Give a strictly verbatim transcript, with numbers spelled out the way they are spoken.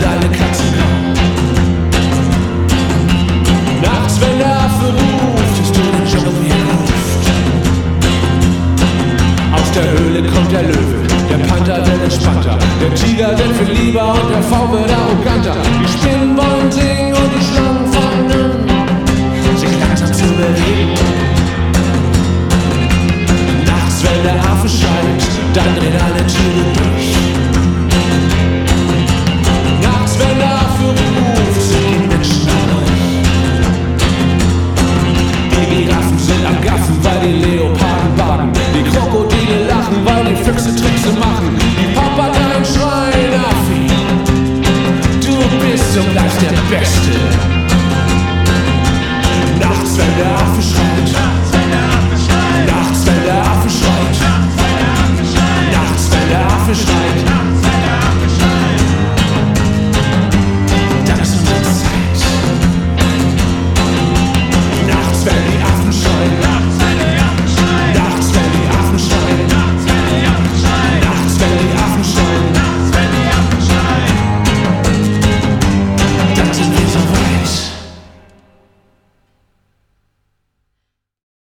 alle Katzen kauen. Nachts, wenn der Affe ruft, ist du den Dschungel wie er ruft. Aus der Höhle kommt der Löwe, der Panther wird entspannter, der Tiger wird viel lieber und der V wird arroganter. Die Spinnen wollen singen und die Schlangen fangen an, sich langsam zu bewegen. Nachts, wenn der Affe schreit, dann drehen alle Tiere durch. Nachts, wenn der Affe ruft, sind die Menschen ruhig. Die Giraffen sind am Gaffen, weil die Leoparden baden. Die Krokodile lachen, weil die Füchse Trickse machen. Die Papageien schreien, Affi, du bist sogleich der Beste. Nachts, wenn der Affe schreit, nachts, wenn der Affe schreit, nachts, wenn der Affe schreit, dann ist unsere Zeit. Nachts, wenn